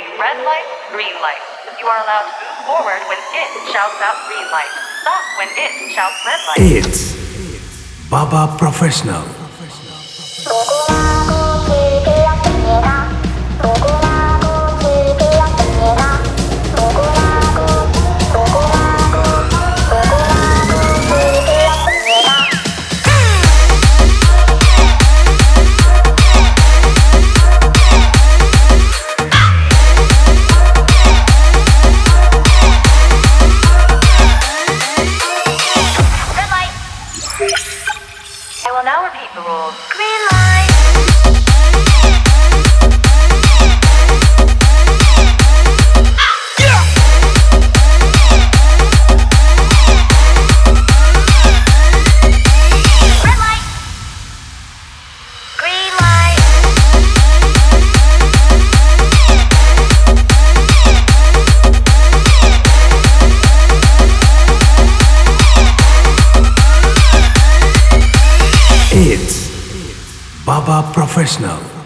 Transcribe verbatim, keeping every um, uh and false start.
red light, green light. You are allowed to move forward when it shouts out green light. Stop when it shouts red light. It's Baba Professional. I will now repeat the rules. Green light. Red light. Green light. It's Baba Professional.